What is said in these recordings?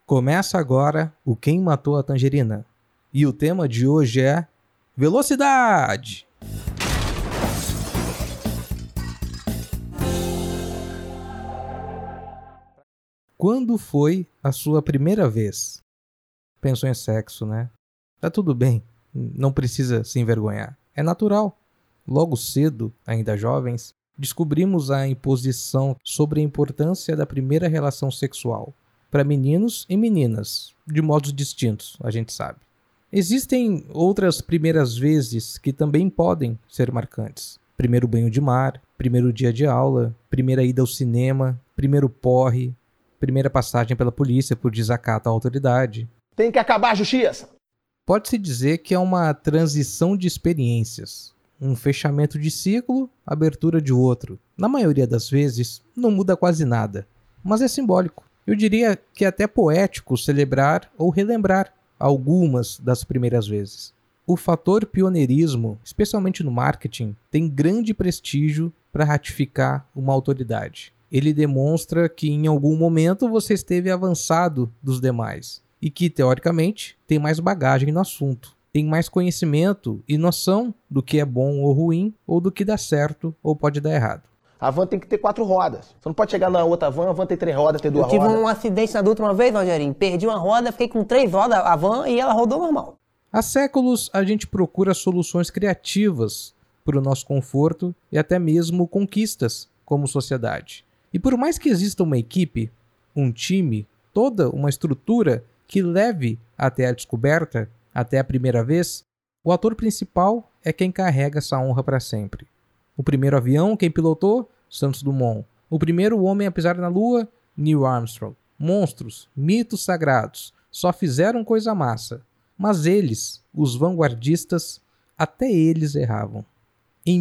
Começa agora o Quem Matou a Tangerina. E o tema de hoje é Velocidade! Quando foi a sua primeira vez? Pensou em sexo, né? Tá tudo bem, não precisa se envergonhar. É natural. Logo cedo, ainda jovens, descobrimos a imposição sobre a importância da primeira relação sexual. Para meninos e meninas, de modos distintos, a gente sabe. Existem outras primeiras vezes que também podem ser marcantes. Primeiro banho de mar, primeiro dia de aula, primeira ida ao cinema, primeiro porre, primeira passagem pela polícia por desacato à autoridade. Tem que acabar a justiça! Pode-se dizer que é uma transição de experiências. Um fechamento de ciclo, abertura de outro. Na maioria das vezes, não muda quase nada, mas é simbólico. Eu diria que é até poético celebrar ou relembrar algumas das primeiras vezes. O fator pioneirismo, especialmente no marketing, tem grande prestígio para ratificar uma autoridade. Ele demonstra que em algum momento você esteve avançado dos demais e que, teoricamente, tem mais bagagem no assunto. Tem mais conhecimento e noção do que é bom ou ruim, ou do que dá certo ou pode dar errado. A van tem que ter 4 rodas. Você não pode chegar na outra van, a van tem 3 rodas, tem 2 rodas. Eu tive um acidente na última vez, Rogerinho. Perdi uma roda, fiquei com 3 rodas a van e ela rodou normal. Há séculos a gente procura soluções criativas para o nosso conforto e até mesmo conquistas como sociedade. E por mais que exista uma equipe, um time, toda uma estrutura que leve até a descoberta, até a primeira vez, o ator principal é quem carrega essa honra para sempre. O primeiro avião, quem pilotou? Santos Dumont. O primeiro homem a pisar na Lua? Neil Armstrong. Monstros, mitos sagrados, só fizeram coisa massa. Mas eles, os vanguardistas, até eles erravam. Em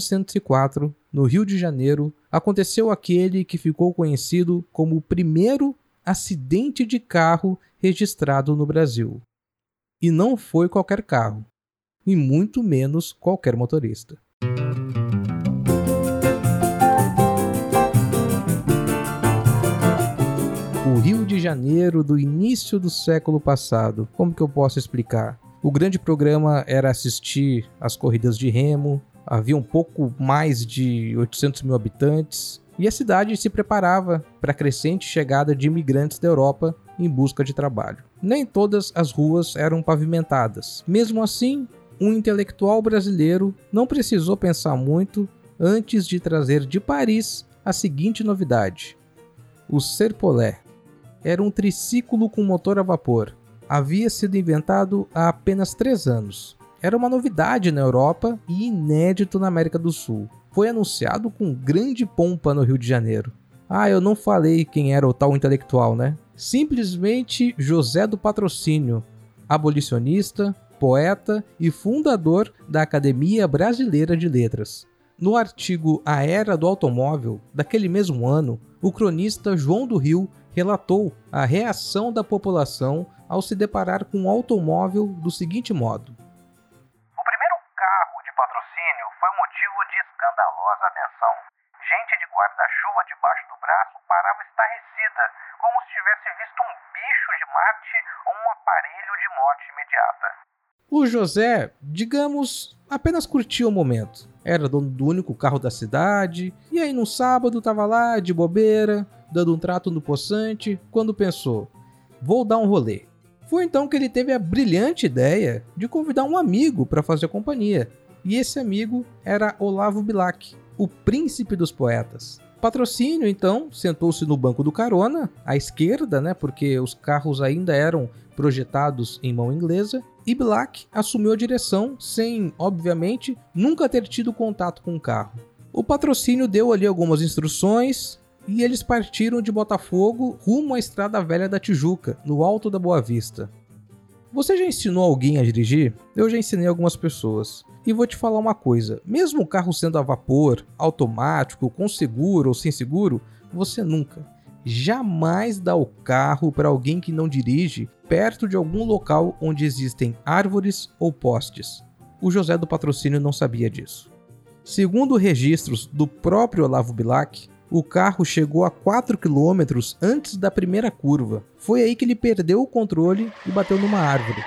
1904, no Rio de Janeiro, aconteceu aquele que ficou conhecido como o primeiro acidente de carro registrado no Brasil. E não foi qualquer carro, e muito menos qualquer motorista. O Rio de Janeiro do início do século passado, como que eu posso explicar? O grande programa era assistir às corridas de remo, havia um pouco mais de 800 mil habitantes, e a cidade se preparava para a crescente chegada de imigrantes da Europa em busca de trabalho. Nem todas as ruas eram pavimentadas. Mesmo assim, um intelectual brasileiro não precisou pensar muito antes de trazer de Paris a seguinte novidade: o Serpollet. Era um triciclo com motor a vapor. Havia sido inventado há apenas 3 anos. Era uma novidade na Europa e inédito na América do Sul. Foi anunciado com grande pompa no Rio de Janeiro. Eu não falei quem era o tal intelectual, né? Simplesmente José do Patrocínio, abolicionista, poeta e fundador da Academia Brasileira de Letras. No artigo A Era do Automóvel, daquele mesmo ano, o cronista João do Rio relatou a reação da população ao se deparar com um automóvel do seguinte modo: o primeiro carro de patrocínio foi motivo de escandalosa atenção. Gente de guarda-chuva debaixo do braço parava estarrecida, como se tivesse visto um bicho de Marte ou um aparelho de morte imediata. O José, digamos, apenas curtia o momento. Era dono do único carro da cidade, e aí no sábado tava lá, de bobeira, dando um trato no poçante, quando pensou: vou dar um rolê. Foi então que ele teve a brilhante ideia de convidar um amigo para fazer companhia. E esse amigo era Olavo Bilac, o príncipe dos poetas. Patrocínio, então, sentou-se no banco do carona, à esquerda, né, porque os carros ainda eram projetados em mão inglesa, e Bilac assumiu a direção sem, obviamente, nunca ter tido contato com o carro. O Patrocínio deu ali algumas instruções e eles partiram de Botafogo rumo à Estrada Velha da Tijuca, no alto da Boa Vista. Você já ensinou alguém a dirigir? Eu já ensinei algumas pessoas. E vou te falar uma coisa, mesmo o carro sendo a vapor, automático, com seguro ou sem seguro, você nunca, jamais dá o carro para alguém que não dirige perto de algum local onde existem árvores ou postes. O José do Patrocínio não sabia disso. Segundo registros do próprio Olavo Bilac, O carro chegou a 4 km antes da primeira curva. Foi aí que ele perdeu o controle e bateu numa árvore.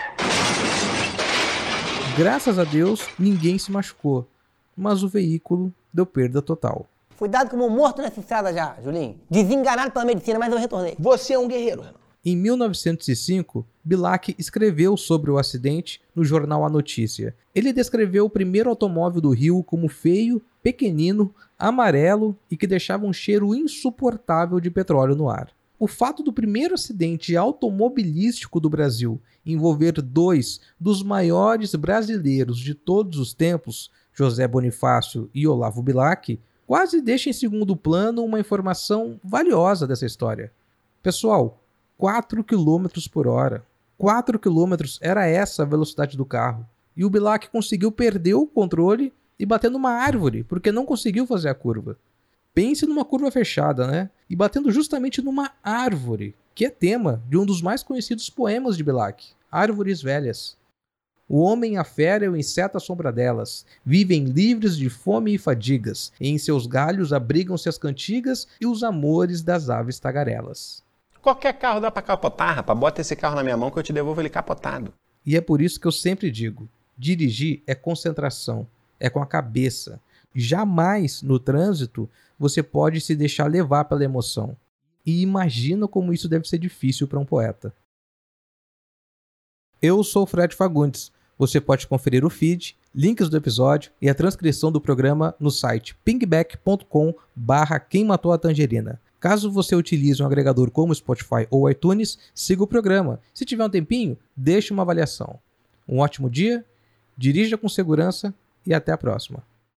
Graças a Deus, ninguém se machucou, mas o veículo deu perda total. Fui dado como morto nessa estrada já, Julinho. Desenganado pela medicina, mas eu retornei. Você é um guerreiro, Renan. Em 1905, Bilac escreveu sobre o acidente no jornal A Notícia. Ele descreveu o primeiro automóvel do Rio como feio, pequenino, amarelo e que deixava um cheiro insuportável de petróleo no ar. O fato do primeiro acidente automobilístico do Brasil envolver dois dos maiores brasileiros de todos os tempos, José Bonifácio e Olavo Bilac, quase deixa em segundo plano uma informação valiosa dessa história. Pessoal, 4 km por hora. 4 km era essa a velocidade do carro. E o Bilac conseguiu perder o controle e bater numa árvore, porque não conseguiu fazer a curva. Pense numa curva fechada, né? E batendo justamente numa árvore, que é tema de um dos mais conhecidos poemas de Bilac, Árvores Velhas. O homem, a fera e o inseto à sombra delas vivem livres de fome e fadigas, e em seus galhos abrigam-se as cantigas e os amores das aves tagarelas. Qualquer carro dá pra capotar, rapaz. Bota esse carro na minha mão que eu te devolvo ele capotado. E é por isso que eu sempre digo, dirigir é concentração, é com a cabeça. Jamais no trânsito você pode se deixar levar pela emoção. E imagina como isso deve ser difícil para um poeta. Eu sou o Fred Fagundes. Você pode conferir o feed, links do episódio e a transcrição do programa no site pingback.com/Quem Matou a Tangerina. Caso você utilize um agregador como Spotify ou iTunes, siga o programa. Se tiver um tempinho, deixe uma avaliação. Um ótimo dia, dirija com segurança e até a próxima.